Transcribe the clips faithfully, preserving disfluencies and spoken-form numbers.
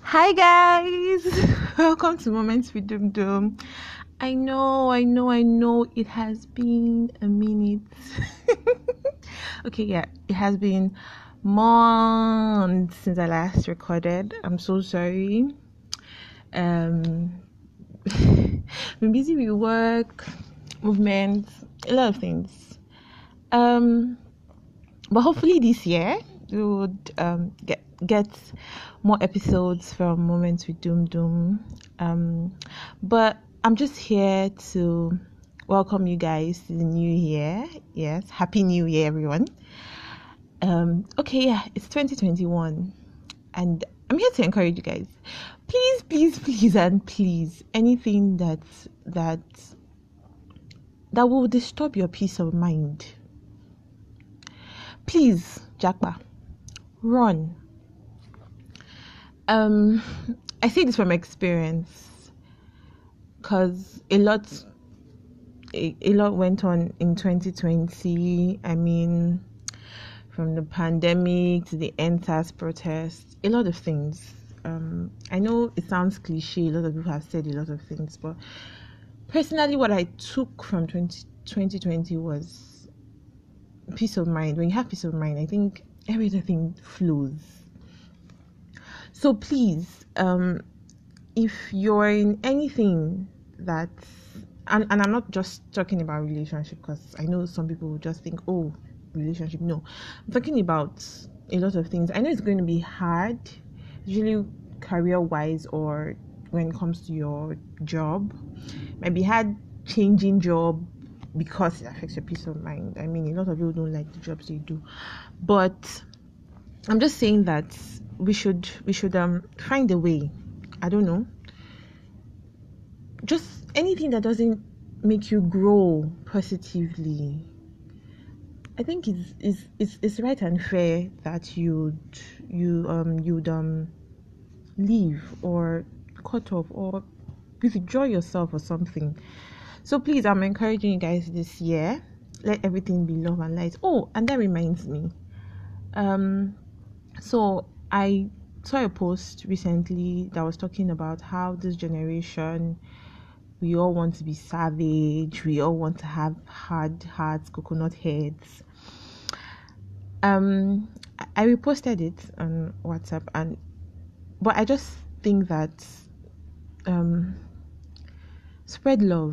Hi guys, welcome to Moments with Doom Doom. I know, I know, I know it has been a minute. Okay, yeah, it has been months since I last recorded. I'm so sorry. Um, been busy with work, movements, a lot of things. Um, but hopefully this year we would um get get more episodes from Moments with Doom Doom. Um, but I'm just here to welcome you guys to the new year. Yes, happy New Year, everyone. Um, okay, yeah, it's twenty twenty-one, and I'm here to encourage you guys. Please, please, please, and please, anything that that that will disturb your peace of mind, please, Jackpa, run. Um, I say this from experience because a lot, a, a lot went on in twenty twenty. I mean, from the pandemic to the N T A S protests, a lot of things. Um, I know it sounds cliche. A lot of people have said a lot of things, but personally, what I took from twenty twenty was peace of mind. When you have peace of mind, I think everything flows. So please, um, if you're in anything that, and, and I'm not just talking about relationship, because I know some people will just think, oh, relationship. No, I'm talking about a lot of things. I know it's going to be hard, usually career-wise, or when it comes to your job. It might be hard changing job because it affects your peace of mind. I mean, a lot of people don't like the jobs they do, but I'm just saying that we should we should um find a way. I don't know. Just anything that doesn't make you grow positively. I think it's it's it's, it's right and fair that you'd you um you'd um leave or cut off or withdraw yourself or something. So please, I'm encouraging you guys this year. Let everything be love and light. Oh, and that reminds me. Um so I saw a post recently that was talking about how this generation, we all want to be savage, we all want to have hard hearts, coconut heads. Um, I reposted it on WhatsApp, and but I just think that um, spread love,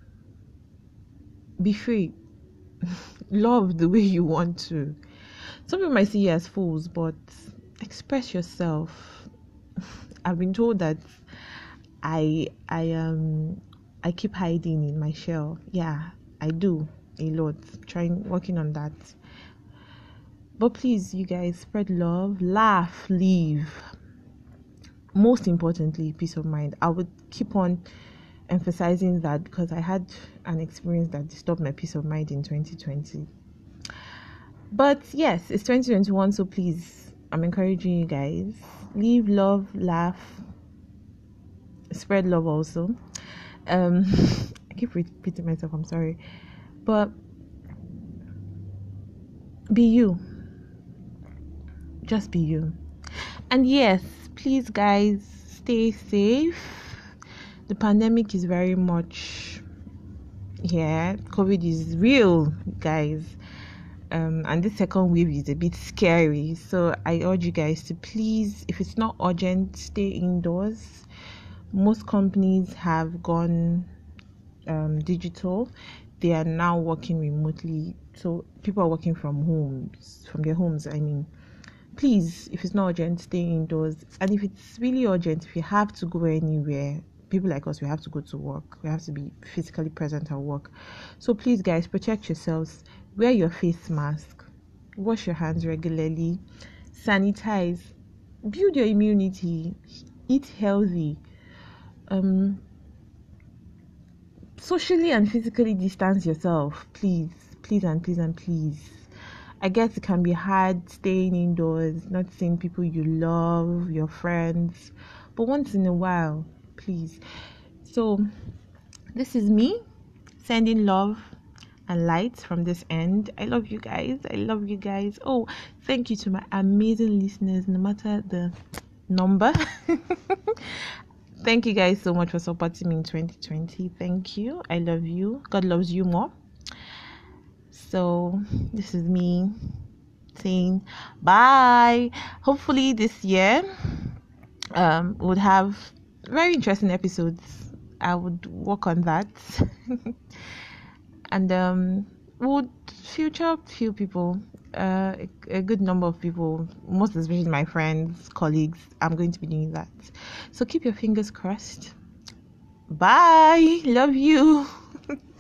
be free, love the way you want to. Some people might see you as fools, but express yourself. I've been told that I I um I keep hiding in my shell. Yeah, I do a lot. Trying working on that. But please, you guys, spread love, laugh, live. Most importantly, peace of mind. I would keep on emphasizing that because I had an experience that disturbed my peace of mind in twenty twenty. But yes, it's twenty twenty-one, so please, I'm encouraging you guys. Live, love, laugh, spread love also. Um, I keep repeating myself, I'm sorry. But be you. Just be you. And yes, please guys, stay safe. The pandemic is very much here. COVID is real, guys. Um, and the second wave is a bit scary. So I urge you guys to please, if it's not urgent, stay indoors. Most companies have gone um, digital. They are now working remotely. So people are working from homes, from their homes, I mean. Please, if it's not urgent, stay indoors. And if it's really urgent, if you have to go anywhere, people like us, we have to go to work. We have to be physically present at work. So please, guys, protect yourselves. Wear your face mask. Wash your hands regularly. Sanitize. Build your immunity. Eat healthy. Um, socially and physically distance yourself. Please, please, and please, and please. I guess it can be hard staying indoors, not seeing people you love, your friends, but once in a while, please. So, this is me sending love and light from this end. I love you guys. I love you guys. Oh, thank you to my amazing listeners, no matter the number. Thank you guys so much for supporting me in twenty twenty. Thank you. I love you. God loves you more. So this is me saying bye. Hopefully this year um would have very interesting episodes. I would work on that. And um would future few people, uh, a, a good number of people, most especially my friends, colleagues, I'm going to be doing that. So keep your fingers crossed. Bye. Love you.